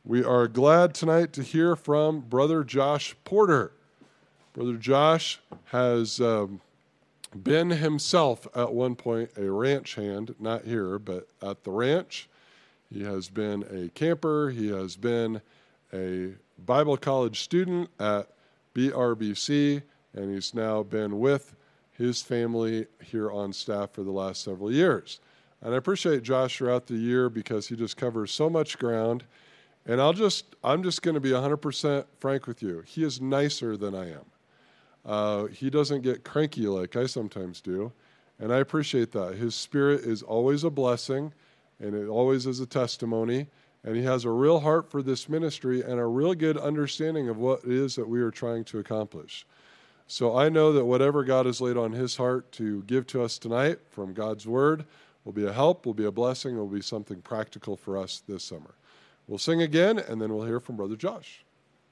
We are glad tonight to hear from Brother Josh Porter. Brother Josh has been himself at one point a ranch hand, not here, but at the ranch. He has been a camper. He has been a Bible college student at BRBC, and he's now been with his family here on staff for the last several years. And I appreciate Josh throughout the year because he just covers so much ground. And I'm just going to be 100% frank with you. He is nicer than I am. He doesn't get cranky like I sometimes do, and I appreciate that. His spirit is always a blessing, and it always is a testimony, and he has a real heart for this ministry and a real good understanding of what it is that we are trying to accomplish. So I know that whatever God has laid on his heart to give to us tonight from God's Word will be a help, will be a blessing, will be something practical for us this summer. We'll sing again, and then we'll hear from Brother Josh.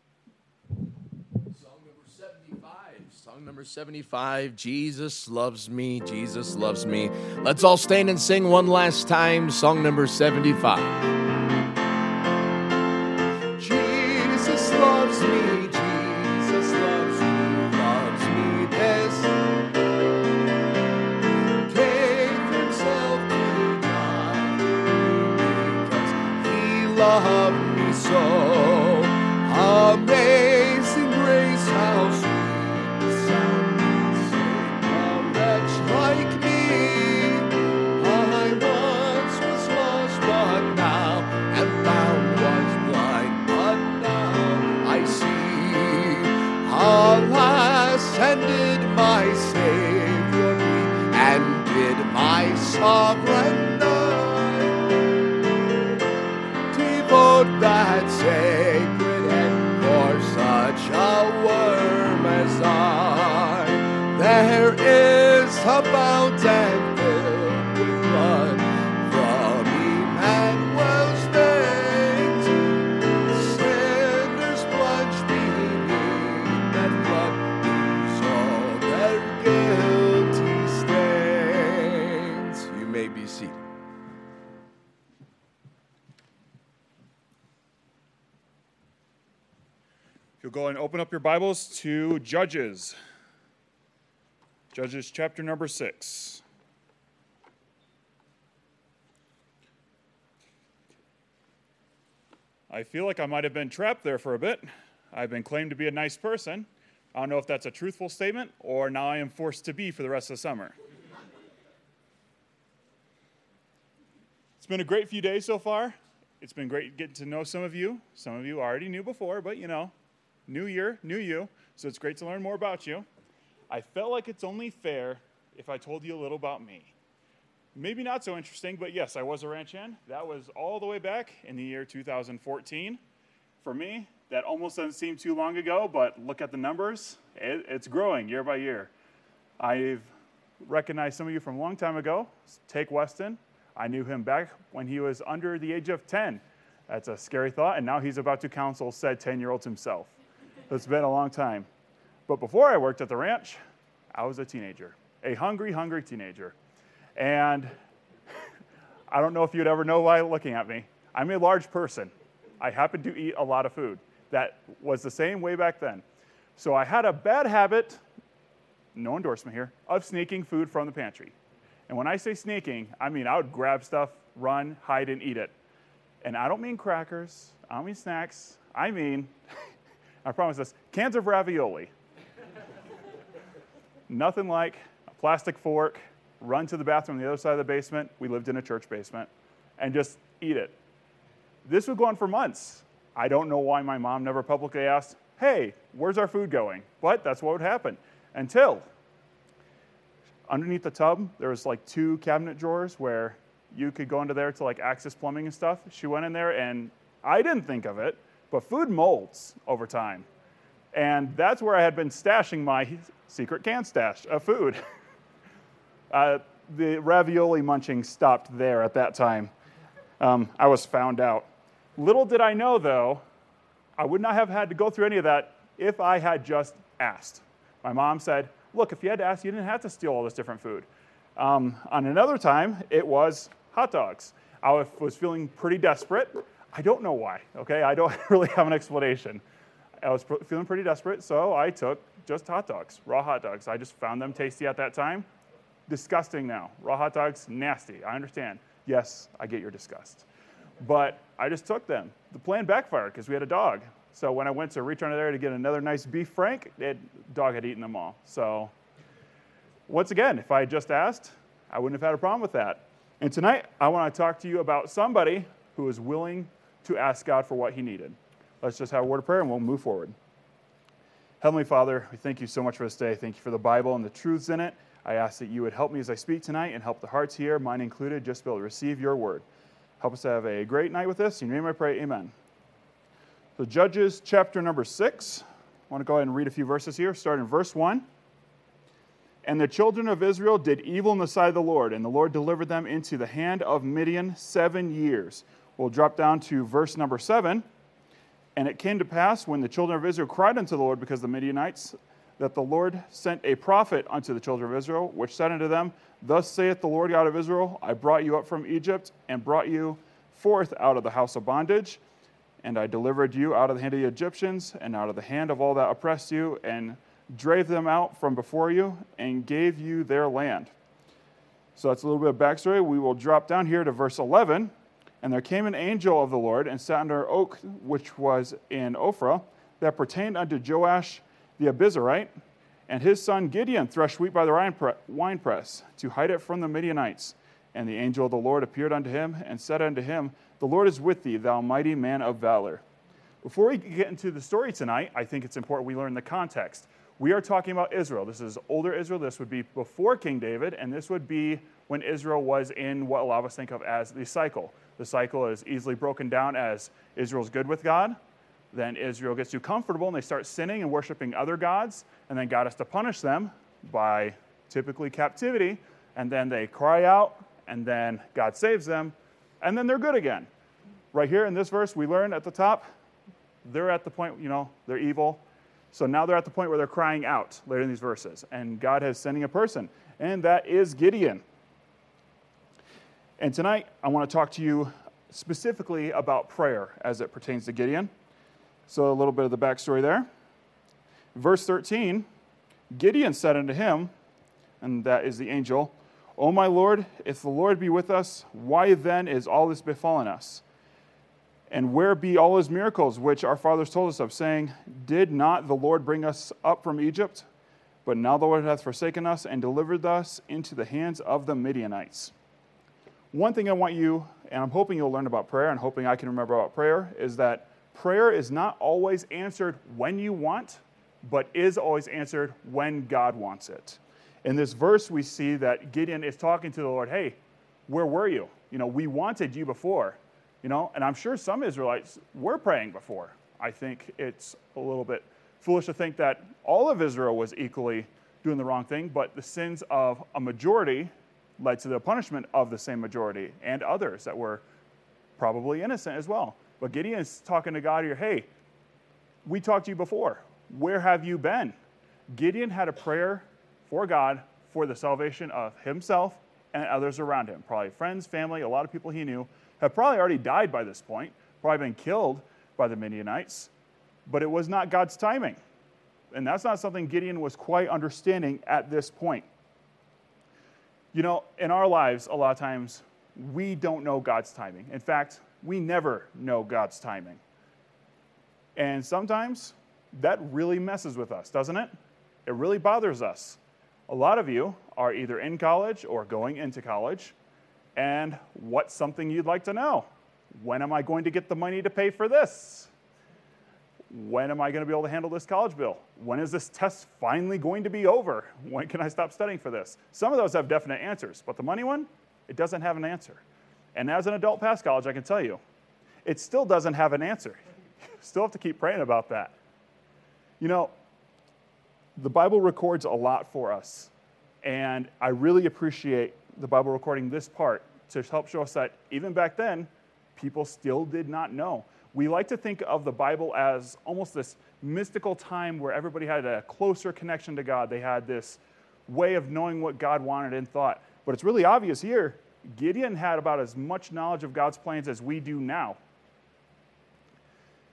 Song number 75, Jesus Loves Me, Jesus Loves Me. Let's all stand and sing one last time, song number 75. Jesus loves me, Jesus loves me best. Gave himself to die because he loved me so. Amazing grace, how sweet. And did my Savior be, and did my sovereign Lord devote that sacred end for such a worm as I? There is a fountain filled with blood from Emmanuel's veins. Sinners plunged beneath that flood, guilty stains. You may be seated. You'll go and open up your Bibles to Judges. Judges chapter number 6. I feel like I might have been trapped there for a bit. I've been claimed to be a nice person. I don't know if that's a truthful statement or now I am forced to be for the rest of the summer. It's been a great few days so far. It's been great getting to know some of you. Some of you already knew before, but new year, new you. So it's great to learn more about you. I felt like it's only fair if I told you a little about me. Maybe not so interesting, but yes, I was a ranch hand. That was all the way back in the year 2014. For me, that almost doesn't seem too long ago, but look at the numbers. It's growing year by year. I've recognized some of you from a long time ago. Take Weston. I knew him back when he was under the age of 10. That's a scary thought, and now he's about to counsel said 10-year-olds himself. It's been a long time. But before I worked at the ranch, I was a teenager, a hungry, hungry teenager. And I don't know if you'd ever know by looking at me. I'm a large person. I happen to eat a lot of food. That was the same way back then. So I had a bad habit, no endorsement here, of sneaking food from the pantry. And when I say sneaking, I mean I would grab stuff, run, hide, and eat it. And I don't mean crackers. I don't mean snacks. I mean, I promise this, cans of ravioli. Nothing like a plastic fork, run to the bathroom on the other side of the basement. We lived in a church basement. And just eat it. This would go on for months. I don't know why my mom never publicly asked, hey, where's our food going? But that's what would happen. Until underneath the tub, there was like 2 cabinet drawers where you could go into there to like access plumbing and stuff. She went in there and I didn't think of it, but food molds over time. And that's where I had been stashing my secret can stash of food. The ravioli munching stopped there at that time. I was found out. Little did I know, though, I would not have had to go through any of that if I had just asked. My mom said, look, if you had to ask, you didn't have to steal all this different food. On another time, it was hot dogs. I was feeling pretty desperate. I don't know why, okay? I don't really have an explanation. I was feeling pretty desperate, so I took just hot dogs, raw hot dogs. I just found them tasty at that time. Disgusting now. Raw hot dogs, nasty. I understand. Yes, I get your disgust. But I just took them. The plan backfired because we had a dog. So when I went to reach under there to get another nice beef frank, the dog had eaten them all. So once again, if I had just asked, I wouldn't have had a problem with that. And tonight, I want to talk to you about somebody who is willing to ask God for what he needed. Let's just have a word of prayer and we'll move forward. Heavenly Father, we thank you so much for this day. Thank you for the Bible and the truths in it. I ask that you would help me as I speak tonight and help the hearts here, mine included, just be able to receive your word. Help us to have a great night with this. In your name I pray, amen. So Judges chapter number 6. I want to go ahead and read a few verses here, starting in verse 1. And the children of Israel did evil in the sight of the Lord, and the Lord delivered them into the hand of Midian 7 years. We'll drop down to verse number 7. And it came to pass, when the children of Israel cried unto the Lord because of the Midianites, that the Lord sent a prophet unto the children of Israel, which said unto them, Thus saith the Lord God of Israel, I brought you up from Egypt, and brought you forth out of the house of bondage, and I delivered you out of the hand of the Egyptians, and out of the hand of all that oppressed you, and drave them out from before you, and gave you their land. So that's a little bit of backstory. We will drop down here to verse 11. And there came an angel of the Lord, and sat under an oak which was in Ophrah, that pertained unto Joash the Abizarite, and his son Gideon threshed wheat by the winepress, to hide it from the Midianites. And the angel of the Lord appeared unto him, and said unto him, The Lord is with thee, thou mighty man of valor. Before we get into the story tonight, I think it's important we learn the context. We are talking about Israel. This is older Israel. This would be before King David, and this would be when Israel was in what a lot of us think of as the cycle. The cycle is easily broken down as Israel's good with God, then Israel gets too comfortable and they start sinning and worshiping other gods, and then God has to punish them by typically captivity, and then they cry out, and then God saves them, and then they're good again. Right here in this verse, we learn at the top, they're at the point, they're evil. So now they're at the point where they're crying out later in these verses, and God is sending a person, and that is Gideon. And tonight, I want to talk to you specifically about prayer as it pertains to Gideon. So a little bit of the backstory there. Verse 13, Gideon said unto him, and that is the angel, O my Lord, if the Lord be with us, why then is all this befallen us? And where be all his miracles which our fathers told us of, saying, Did not the Lord bring us up from Egypt? But now the Lord hath forsaken us and delivered us into the hands of the Midianites. One thing I want you, and I'm hoping you'll learn about prayer, and hoping I can remember about prayer, is that prayer is not always answered when you want, but is always answered when God wants it. In this verse, we see that Gideon is talking to the Lord, hey, where were you? We wanted you before. And I'm sure some Israelites were praying before. I think it's a little bit foolish to think that all of Israel was equally doing the wrong thing, but the sins of a majority led to the punishment of the same majority and others that were probably innocent as well. But Gideon is talking to God here, hey, we talked to you before. Where have you been? Gideon had a prayer for God for the salvation of himself and others around him, probably friends, family, a lot of people he knew, have probably already died by this point, probably been killed by the Midianites, but it was not God's timing. And that's not something Gideon was quite understanding at this point. In our lives, a lot of times, we don't know God's timing. In fact, we never know God's timing. And sometimes that really messes with us, doesn't it? It really bothers us. A lot of you are either in college or going into college, and what's something you'd like to know? When am I going to get the money to pay for this? When am I going to be able to handle this college bill? When is this test finally going to be over? When can I stop studying for this? Some of those have definite answers, but the money one, it doesn't have an answer. And as an adult past college, I can tell you, it still doesn't have an answer. You still have to keep praying about that. The Bible records a lot for us, and I really appreciate the Bible recording this part to help show us that even back then, people still did not know. We like to think of the Bible as almost this mystical time where everybody had a closer connection to God. They had this way of knowing what God wanted and thought. But it's really obvious here, Gideon had about as much knowledge of God's plans as we do now.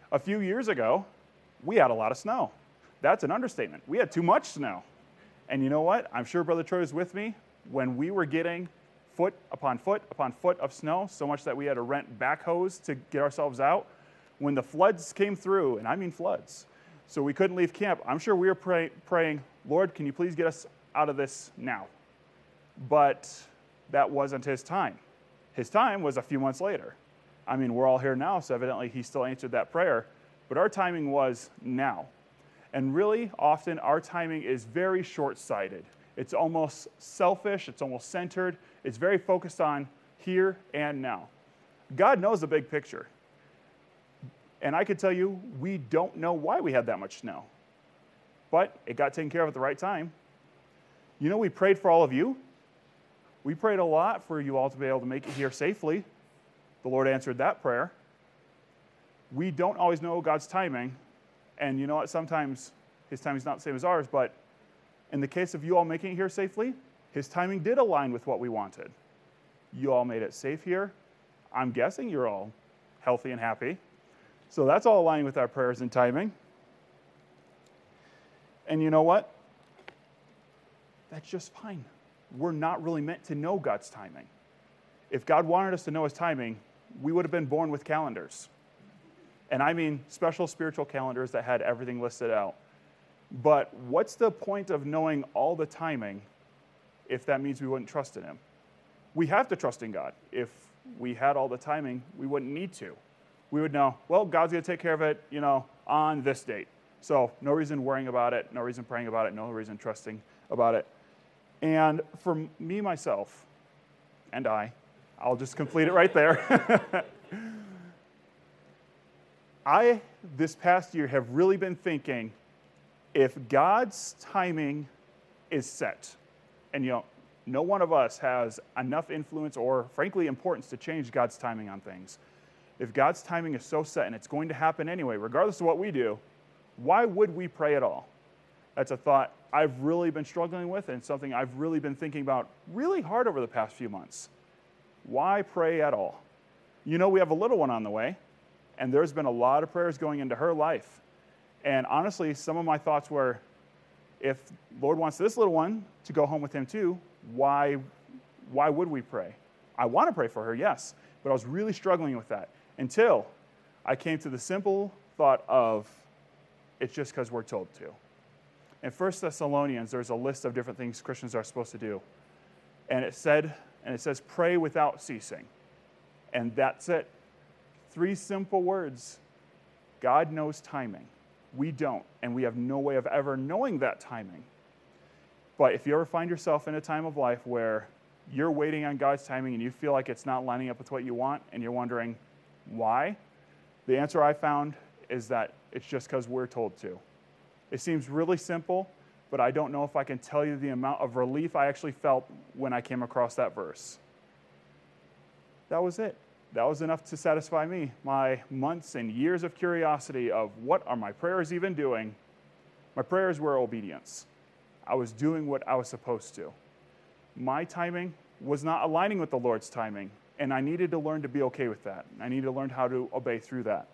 A few years ago, we had a lot of snow. That's an understatement. We had too much snow. And you know what? I'm sure Brother Troy was with me when we were getting foot upon foot upon foot of snow, so much that we had to rent backhoes to get ourselves out. When the floods came through, and I mean floods, so we couldn't leave camp, I'm sure we were praying, Lord, can you please get us out of this now? But that wasn't his time. His time was a few months later. I mean, we're all here now, so evidently he still answered that prayer. But our timing was now. And really, often, our timing is very short-sighted. It's almost selfish. It's almost centered. It's very focused on here and now. God knows the big picture. And I could tell you, we don't know why we had that much snow. But it got taken care of at the right time. You know, we prayed for all of you. We prayed a lot for you all to be able to make it here safely. The Lord answered that prayer. We don't always know God's timing. And you know what? Sometimes his timing is not the same as ours. But in the case of you all making it here safely, his timing did align with what we wanted. You all made it safe here. I'm guessing you're all healthy and happy. So that's all aligning with our prayers and timing. And you know what? That's just fine. We're not really meant to know God's timing. If God wanted us to know his timing, we would have been born with calendars. And I mean special spiritual calendars that had everything listed out. But what's the point of knowing all the timing if that means we wouldn't trust in him? We have to trust in God. If we had all the timing, we wouldn't need to. We would know, well, God's going to take care of it, on this date. So no reason worrying about it, no reason praying about it, no reason trusting about it. And for me, myself, and I'll just complete it right there. I, this past year, have really been thinking, if God's timing is set, and no one of us has enough influence or, frankly, importance to change God's timing on things. If God's timing is so set and it's going to happen anyway, regardless of what we do, why would we pray at all? That's a thought I've really been struggling with and something I've really been thinking about really hard over the past few months. Why pray at all? We have a little one on the way, and there's been a lot of prayers going into her life. And honestly, some of my thoughts were, if Lord wants this little one to go home with him too, why would we pray? I want to pray for her, yes, but I was really struggling with that until I came to the simple thought of, it's just because we're told to. In 1 Thessalonians, there's a list of different things Christians are supposed to do. And it says, pray without ceasing. And that's it. 3 simple words. God knows timing. We don't, and we have no way of ever knowing that timing. But if you ever find yourself in a time of life where you're waiting on God's timing and you feel like it's not lining up with what you want, and you're wondering why, the answer I found is that it's just because we're told to. It seems really simple, but I don't know if I can tell you the amount of relief I actually felt when I came across that verse. That was it. That was enough to satisfy me. My months and years of curiosity of what are my prayers even doing? My prayers were obedience. I was doing what I was supposed to. My timing was not aligning with the Lord's timing, and I needed to learn to be okay with that. I needed to learn how to obey through that.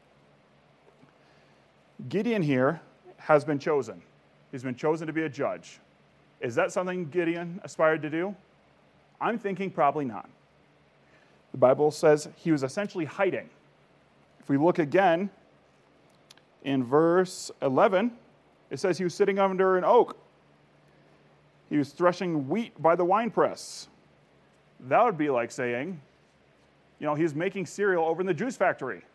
Gideon here has been chosen. He's been chosen to be a judge. Is that something Gideon aspired to do? I'm thinking probably not. The Bible says he was essentially hiding. If we look again in verse 11, it says he was sitting under an oak. He was threshing wheat by the winepress. That would be like saying, he was making cereal over in the juice factory.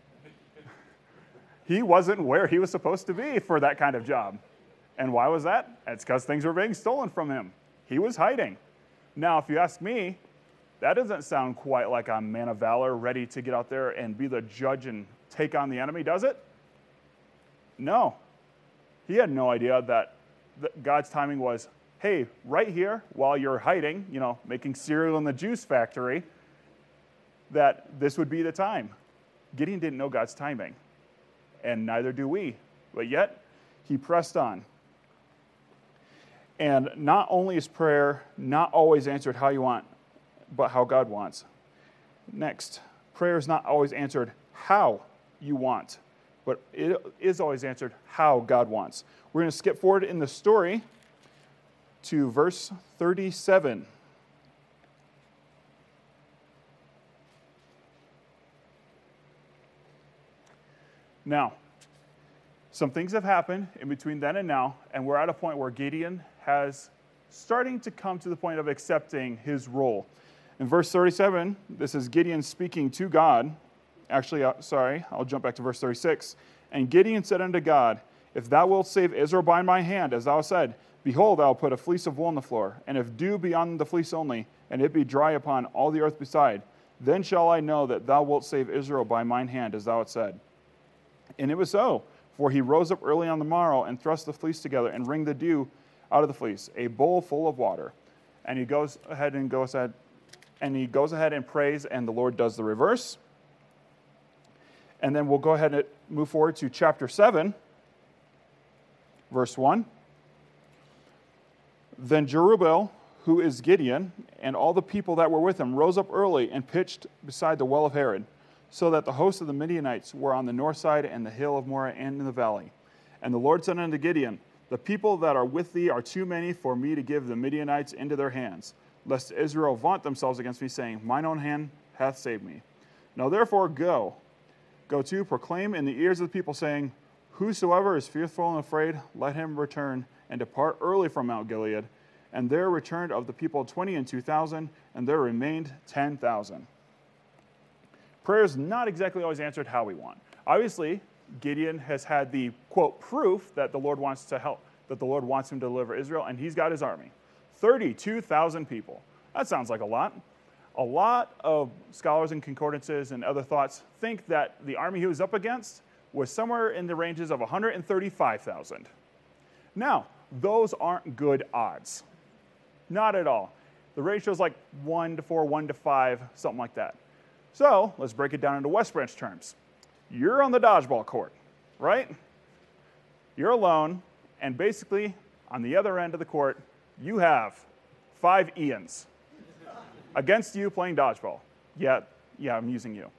He wasn't where he was supposed to be for that kind of job. And why was that? It's because things were being stolen from him. He was hiding. Now, if you ask me, that doesn't sound quite like a man of valor ready to get out there and be the judge and take on the enemy, does it? No. He had no idea that God's timing was, hey, right here, while you're hiding, making cereal in the juice factory, that this would be the time. Gideon didn't know God's timing, and neither do we. But yet, he pressed on. And not only is prayer not always answered how you want, but how God wants. Next, prayer is not always answered how you want, but it is always answered how God wants. We're going to skip forward in the story to verse 37. Now, some things have happened in between then and now, and we're at a point where Gideon has starting to come to the point of accepting his role. In verse 37, this is Gideon speaking to God. Actually, I'll jump back to verse 36. And Gideon said unto God, if thou wilt save Israel by my hand, as thou said, behold, I will put a fleece of wool on the floor, and if dew be on the fleece only, and it be dry upon all the earth beside, then shall I know that thou wilt save Israel by mine hand, as thou hast said. And it was so, for he rose up early on the morrow, and thrust the fleece together, and wringed the dew out of the fleece, a bowl full of water. And he goes ahead and prays, and the Lord does the reverse. And then we'll go ahead and move forward to chapter 7, verse 1. Then Jerubbaal, who is Gideon, and all the people that were with him rose up early and pitched beside the well of Harod, so that the host of the Midianites were on the north side and the hill of Moreh and in the valley. And the Lord said unto Gideon, the people that are with thee are too many for me to give the Midianites into their hands, lest Israel vaunt themselves against me, saying, mine own hand hath saved me. Now therefore go to proclaim in the ears of the people, saying, whosoever is fearful and afraid, let him return and depart early from Mount Gilead. And there returned of the people 22,000, and there remained 10,000. Prayer is not exactly always answered how we want. Obviously, Gideon has had the, quote, proof that the Lord wants to help, that the Lord wants him to deliver Israel, and he's got his army. 32,000 people. That sounds like a lot. A lot of scholars and concordances and other thoughts think that the army he was up against was somewhere in the ranges of 135,000. Now, those aren't good odds. Not at all. The ratio is like 1 to 4, 1 to 5, something like that. So let's break it down into West Branch terms. You're on the dodgeball court, right? You're alone, and basically, on the other end of the court, you have 5 Ians against you playing dodgeball. Yeah, I'm using you.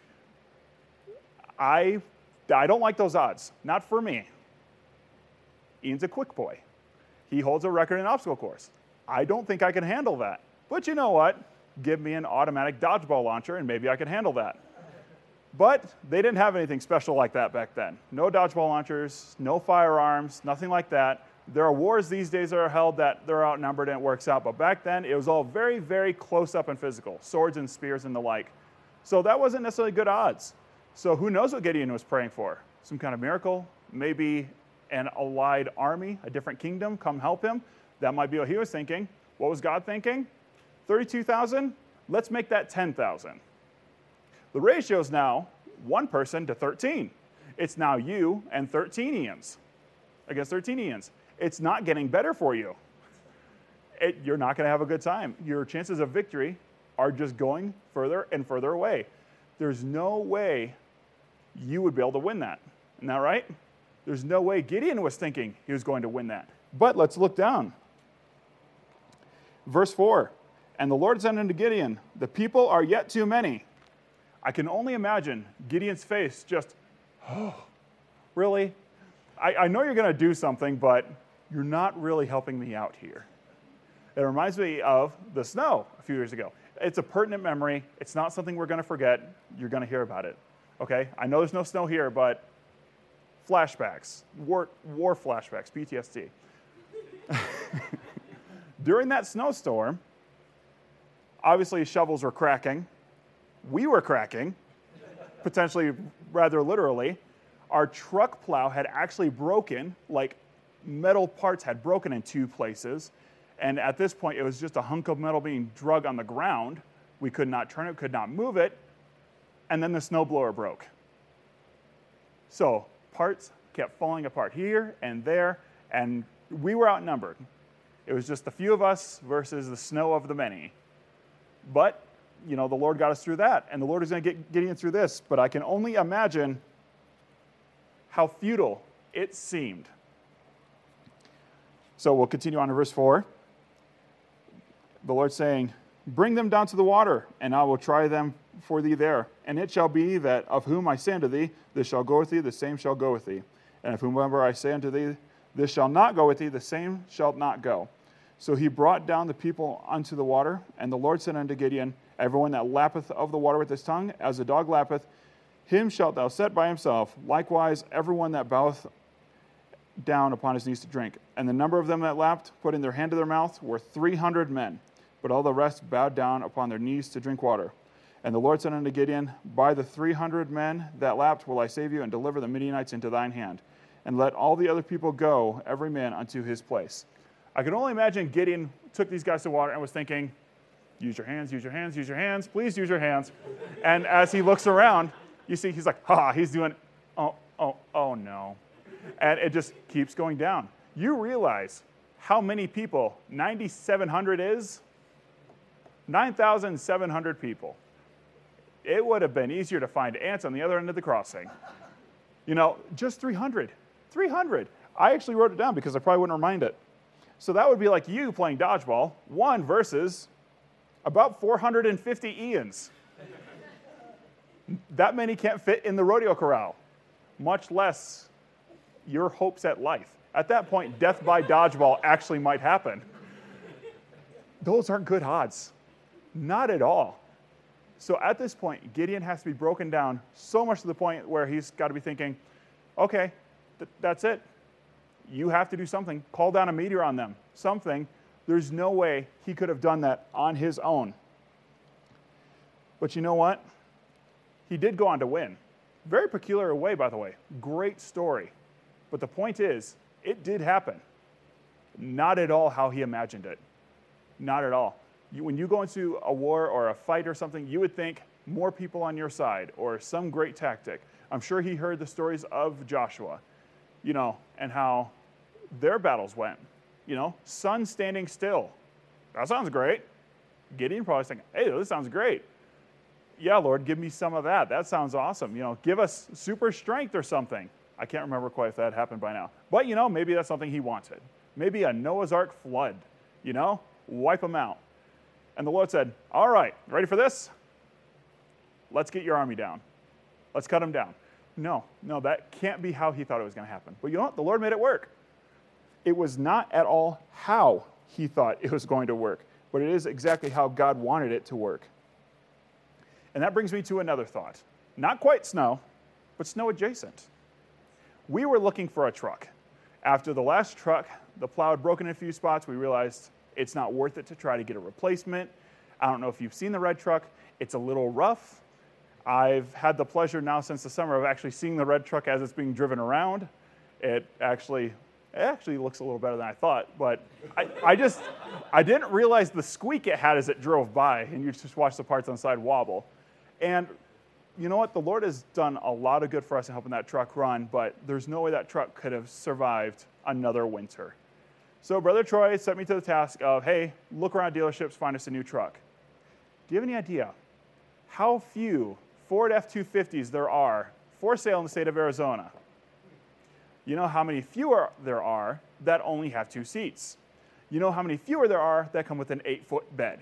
I don't like those odds. Not for me. Ian's a quick boy. He holds a record in obstacle course. I don't think I can handle that. But you know what? Give me an automatic dodgeball launcher, and maybe I can handle that. But they didn't have anything special like that back then. No dodgeball launchers, no firearms, nothing like that. There are wars these days that are held that they're outnumbered and it works out. But back then, it was all very, very close up and physical. Swords and spears and the like. So that wasn't necessarily good odds. So who knows what Gideon was praying for? Some kind of miracle? Maybe an allied army, a different kingdom, come help him? That might be what he was thinking. What was God thinking? 32,000? Let's make that 10,000. The ratio is now 1 person to 13. It's now you and 13 Ians against 13 Ians. It's not getting better for you. You're not going to have a good time. Your chances of victory are just going further and further away. There's no way you would be able to win that. Isn't that right? There's no way Gideon was thinking he was going to win that. But let's look down. Verse 4, and the Lord said unto Gideon, the people are yet too many. I can only imagine Gideon's face just, oh, really? I know you're going to do something, but you're not really helping me out here. It reminds me of the snow a few years ago. It's a pertinent memory. It's not something we're going to forget. You're going to hear about it. Okay? I know there's no snow here, but flashbacks, war flashbacks, PTSD. During that snowstorm, obviously shovels were cracking. We were cracking, potentially rather literally. Our truck plow had actually broken, like metal parts had broken in 2 places. And at this point, it was just a hunk of metal being dragged on the ground. We could not turn it, could not move it. And then the snowblower broke. So parts kept falling apart here and there, and we were outnumbered. It was just a few of us versus the snow of the many. But, the Lord got us through that, and the Lord is going to get Gideon through this. But I can only imagine how futile it seemed. So we'll continue on to verse 4. The Lord saying, bring them down to the water, and I will try them for thee there. And it shall be that of whom I say unto thee, this shall go with thee, the same shall go with thee. And of whomever I say unto thee, this shall not go with thee, the same shall not go. So he brought down the people unto the water, and the Lord said unto Gideon, everyone that lappeth of the water with his tongue, as a dog lappeth, him shalt thou set by himself. Likewise, everyone that boweth down upon his knees to drink. And the number of them that lapped, putting their hand to their mouth, were 300 men. But all the rest bowed down upon their knees to drink water. And the Lord said unto Gideon, by the 300 men that lapped will I save you, and deliver the Midianites into thine hand. And let all the other people go, every man unto his place. I can only imagine Gideon took these guys to water and was thinking, use your hands, use your hands, use your hands, please use your hands. And as he looks around, you see he's like, he's doing, oh no. And it just keeps going down. You realize how many people 9,700 is? 9,700 people. It would have been easier to find ants on the other end of the crossing. Just 300. 300. I actually wrote it down because I probably wouldn't remind it. So that would be like you playing dodgeball, one versus about 450 Ians. That many can't fit in the rodeo corral, much less your hopes at life. At that point, death by dodgeball actually might happen. Those aren't good odds. Not at all. So at this point, Gideon has to be broken down so much to the point where he's got to be thinking, okay, that's it. You have to do something. Call down a meteor on them. Something. There's no way he could have done that on his own. But you know what? He did go on to win. Very peculiar way, by the way. Great story. But the point is, it did happen. Not at all how he imagined it. Not at all. When you go into a war or a fight or something, you would think more people on your side or some great tactic. I'm sure he heard the stories of Joshua, and how their battles went. Sun standing still. That sounds great. Gideon probably thinking, hey, this sounds great. Yeah, Lord, give me some of that. That sounds awesome. Give us super strength or something. I can't remember quite if that happened by now. But, maybe that's something he wanted. Maybe a Noah's Ark flood, wipe them out. And the Lord said, all right, ready for this? Let's get your army down. Let's cut them down. No, that can't be how he thought it was going to happen. But you know what? The Lord made it work. It was not at all how he thought it was going to work, but it is exactly how God wanted it to work. And that brings me to another thought. Not quite snow, but snow adjacent. We were looking for a truck. After the last truck, the plow had broken in a few spots. We realized it's not worth it to try to get a replacement. I don't know if you've seen the red truck. It's a little rough. I've had the pleasure now since the summer of actually seeing the red truck as it's being driven around. It actually looks a little better than I thought, but I didn't realize the squeak it had as it drove by, and you just watch the parts on the side wobble. And you know what? The Lord has done a lot of good for us in helping that truck run, but there's no way that truck could have survived another winter. So Brother Troy set me to the task of, hey, look around dealerships, find us a new truck. Do you have any idea how few Ford F-250s there are for sale in the state of Arizona? You know how many fewer there are that only have 2 seats? You know how many fewer there are that come with an 8-foot bed?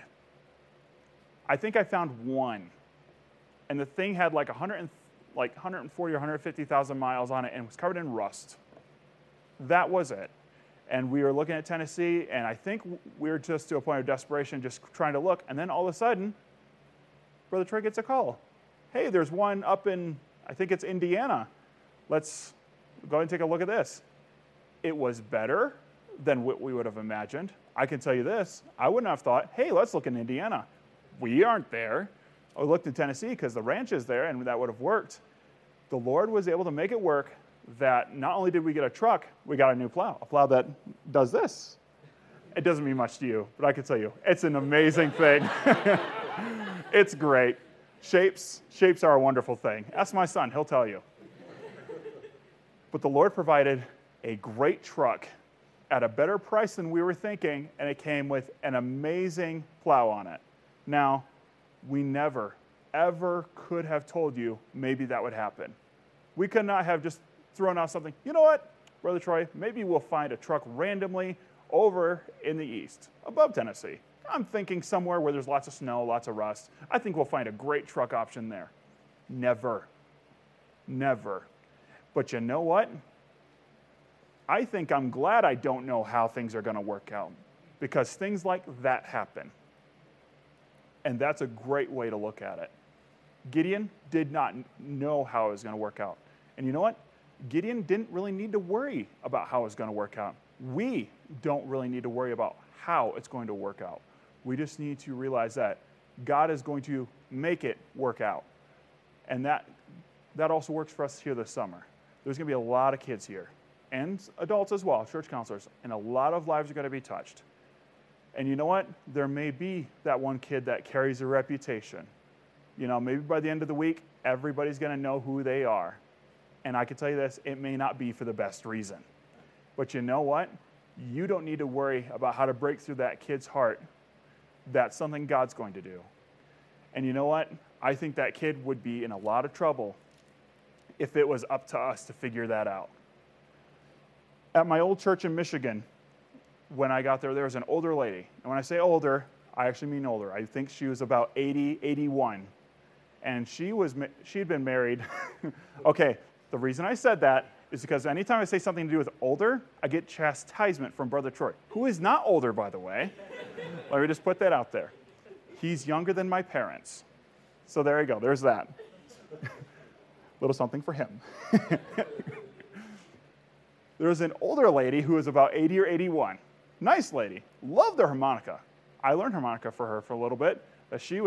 I think I found one. And the thing had like 140 or 150,000 miles on it and was covered in rust. That was it. And we were looking at Tennessee, and I think we were just to a point of desperation, just trying to look. And then all of a sudden, Brother Troy gets a call. Hey, there's one up in, I think it's Indiana. Let's go ahead and take a look at this. It was better than what we would have imagined. I can tell you this. I wouldn't have thought, hey, let's look in Indiana. We aren't there. I looked in Tennessee because the ranch is there, and that would have worked. The Lord was able to make it work that not only did we get a truck, we got a new plow, a plow that does this. It doesn't mean much to you, but I can tell you, it's an amazing thing. It's great. Shapes are a wonderful thing. Ask my son, he'll tell you. But the Lord provided a great truck at a better price than we were thinking, and it came with an amazing plow on it. Now, we never, ever could have told you maybe that would happen. We could not have just thrown out something, you know what, Brother Troy, maybe we'll find a truck randomly over in the east, above Tennessee. I'm thinking somewhere where there's lots of snow, lots of rust. I think we'll find a great truck option there. Never. Never. But you know what? I think I'm glad I don't know how things are going to work out, because things like that happen. And that's a great way to look at it. Gideon did not know how it was going to work out. And you know what? Gideon didn't really need to worry about how it's going to work out. We don't really need to worry about how it's going to work out. We just need to realize that God is going to make it work out. And that also works for us here this summer. There's going to be a lot of kids here, and adults as well, church counselors, and a lot of lives are going to be touched. And you know what? There may be that one kid that carries a reputation. You know, maybe by the end of the week, everybody's going to know who they are. And I can tell you this, it may not be for the best reason. But you know what? You don't need to worry about how to break through that kid's heart. That's something God's going to do. And you know what? I think that kid would be in a lot of trouble if it was up to us to figure that out. At my old church in Michigan, when I got there, there was an older lady. And when I say older, I actually mean older. I think she was about 80, 81. And she'd been married. Okay, the reason I said that is because anytime I say something to do with older, I get chastisement from Brother Troy, who is not older, by the way. Let me just put that out there. He's younger than my parents. So there you go. There's that. Little something for him. There was an older lady who was about 80 or 81. Nice lady. Loved the harmonica. I learned harmonica for her for a little bit. But she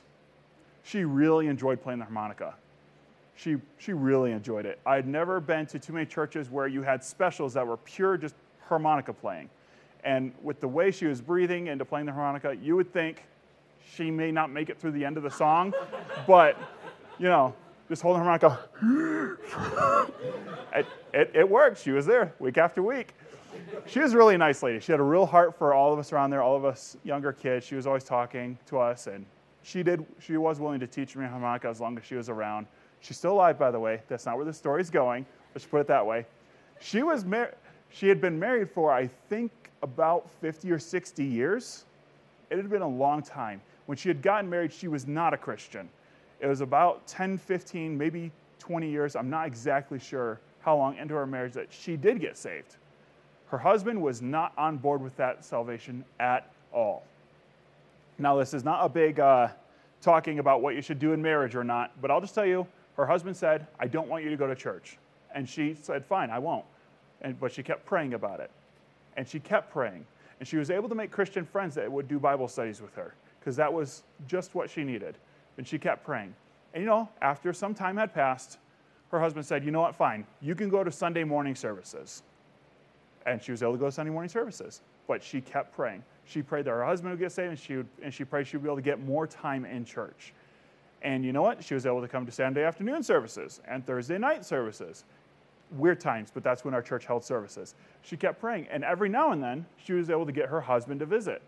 really enjoyed playing the harmonica. She really enjoyed it. I'd never been to too many churches where you had specials that were pure just harmonica playing. And with the way she was breathing into playing the harmonica, you would think she may not make it through the end of the song, but, you know, just holding the harmonica. It worked. She was there week after week. She was a really nice lady. She had a real heart for all of us around there, all of us younger kids. She was always talking to us, and she was willing to teach me harmonica as long as she was around. She's still alive, by the way. That's not where the story's going. Let's put it that way. She had been married for, I think, about 50 or 60 years. It had been a long time. When she had gotten married, she was not a Christian. It was about 10, 15, maybe 20 years. I'm not exactly sure how long into her marriage that she did get saved. Her husband was not on board with that salvation at all. Now, this is not a big talking about what you should do in marriage or not, but I'll just tell you, her husband said, I don't want you to go to church. And she said, fine, I won't. But she kept praying about it. And she kept praying. And she was able to make Christian friends that would do Bible studies with her, because that was just what she needed. And she kept praying. And you know, after some time had passed, her husband said, you know what, fine, you can go to Sunday morning services. And she was able to go to Sunday morning services. But she kept praying. She prayed that her husband would get saved, and she prayed she would be able to get more time in church. And you know what? She was able to come to Saturday afternoon services and Thursday night services. Weird times, but that's when our church held services. She kept praying, and every now and then, she was able to get her husband to visit.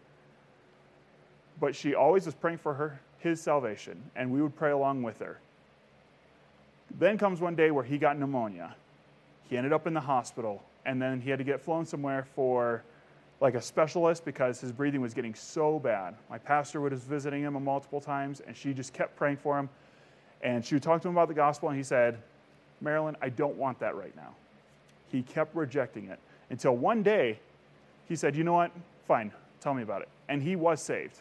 But she always was praying for his salvation, and we would pray along with her. Then comes one day where he got pneumonia. He ended up in the hospital, and then he had to get flown somewhere for like a specialist because his breathing was getting so bad. My pastor was visiting him multiple times, and she just kept praying for him. And she would talk to him about the gospel, and he said, Marilyn, I don't want that right now. He kept rejecting it until one day he said, you know what? Fine, tell me about it. And he was saved.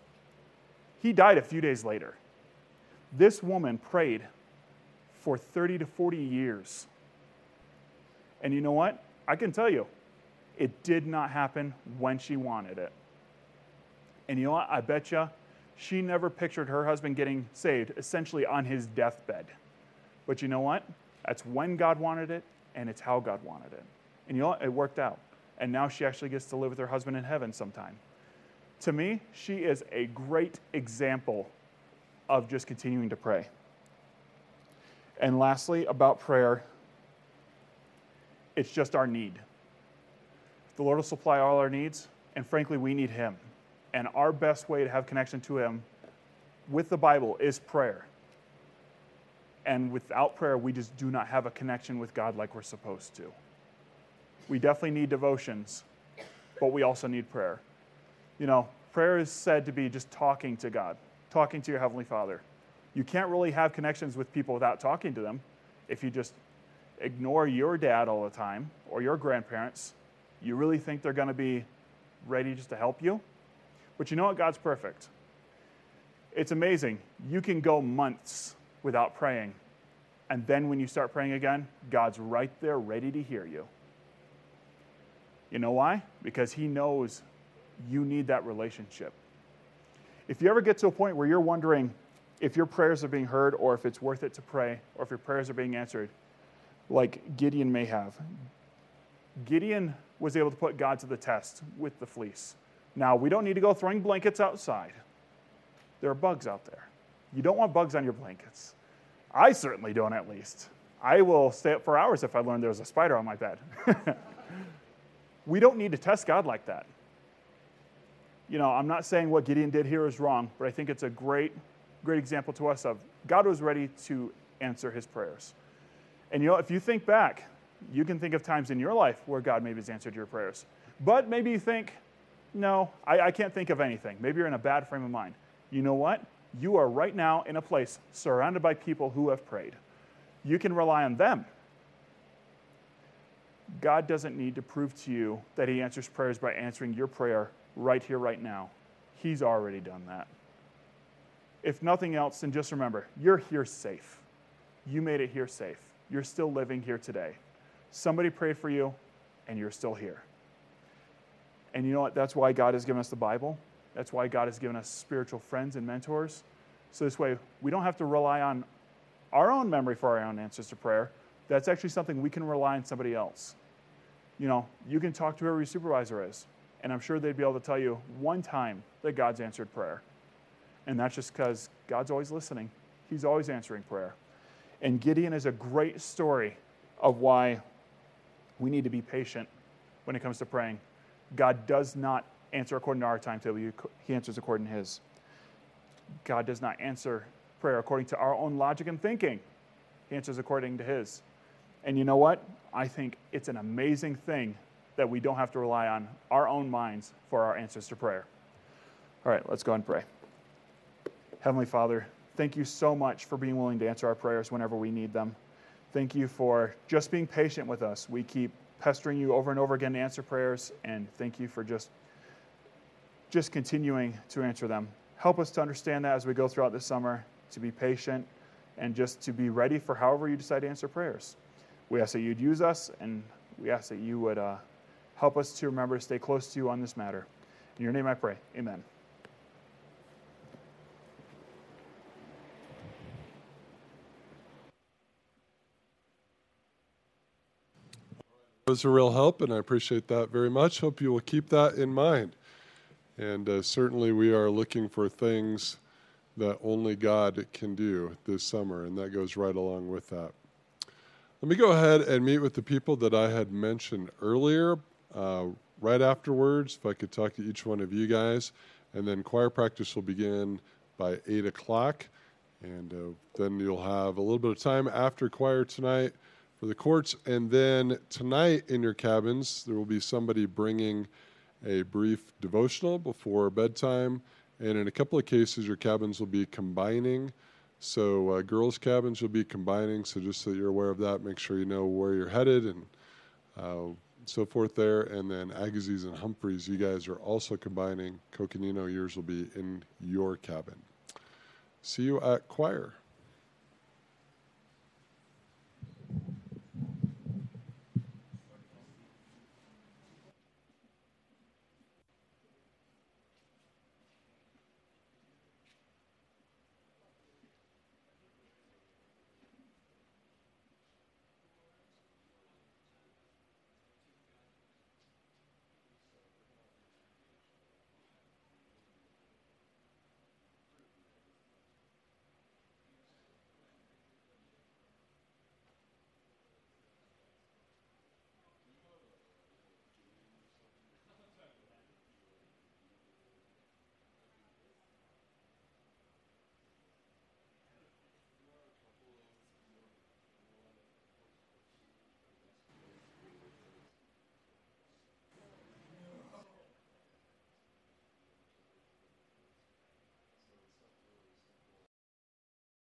He died a few days later. This woman prayed for 30 to 40 years. And you know what? I can tell you, it did not happen when she wanted it. And you know what? I bet you she never pictured her husband getting saved essentially on his deathbed. But you know what? That's when God wanted it, and it's how God wanted it. And you know what? It worked out. And now she actually gets to live with her husband in heaven sometime. To me, she is a great example of just continuing to pray. And lastly, about prayer, it's just our need. The Lord will supply all our needs, and frankly, we need Him. And our best way to have connection to Him with the Bible is prayer. And without prayer, we just do not have a connection with God like we're supposed to. We definitely need devotions, but we also need prayer. You know, Prayer is said to be just talking to God, talking to your Heavenly Father. You can't really have connections with people without talking to them. If you just ignore your dad all the time or your grandparents, you really think they're going to be ready just to help you? But you know what? God's perfect. It's amazing. You can go months without praying, and then when you start praying again, God's right there ready to hear you. You know why? Because he knows you need that relationship. If you ever get to a point where you're wondering if your prayers are being heard or if it's worth it to pray or if your prayers are being answered, like Gideon may have. Gideon was able to put God to the test with the fleece. Now, we don't need to go throwing blankets outside. There are bugs out there. You don't want bugs on your blankets. I certainly don't, at least. I will stay up for hours if I learn there's a spider on my bed. We don't need to test God like that. You know, I'm not saying what Gideon did here is wrong, but I think it's a great example to us of God was ready to answer his prayers. And you know, if you think back, you can think of times in your life where God maybe has answered your prayers. But maybe you think, no, I can't think of anything. Maybe you're in a bad frame of mind. You know what? You are right now in a place surrounded by people who have prayed. You can rely on them. God doesn't need to prove to you that he answers prayers by answering your prayer right here, right now. He's already done that. If nothing else, then just remember, you're here safe. You made it here safe. You're still living here today. Somebody prayed for you, and you're still here. And you know what? That's why God has given us the Bible. That's why God has given us spiritual friends and mentors. So this way, we don't have to rely on our own memory for our own answers to prayer. That's actually something we can rely on somebody else. You know, you can talk to whoever your supervisor is, and I'm sure they'd be able to tell you one time that God's answered prayer. And that's just because God's always listening. He's always answering prayer. And Gideon is a great story of why we need to be patient when it comes to praying. God does not answer according to our timetable. He answers according to his. God does not answer prayer according to our own logic and thinking. He answers according to his. And you know what? I think it's an amazing thing that we don't have to rely on our own minds for our answers to prayer. All right, let's go and pray. Heavenly Father, thank you so much for being willing to answer our prayers whenever we need them. Thank you for just being patient with us. We keep pestering you over and over again to answer prayers, and thank you for just continuing to answer them. Help us to understand that as we go throughout this summer, to be patient and just to be ready for however you decide to answer prayers. We ask that you'd use us, and we ask that you would help us to remember to stay close to you on this matter. In your name I pray. Amen. It was a real help, and I appreciate that very much. Hope you will keep that in mind. And certainly we are looking for things that only God can do this summer, and that goes right along with that. Let me go ahead and meet with the people that I had mentioned earlier right afterwards, if I could talk to each one of you guys. And then choir practice will begin by 8 o'clock. And then you'll have a little bit of time after choir tonight for the courts. And then tonight in your cabins, there will be somebody bringing a brief devotional before bedtime. And in a couple of cases, your cabins will be combining. So girls' cabins will be combining. So just so you're aware of that, make sure you know where you're headed and so forth there. And then Agassiz and Humphreys, you guys are also combining. Coconino, yours will be in your cabin. See you at choir.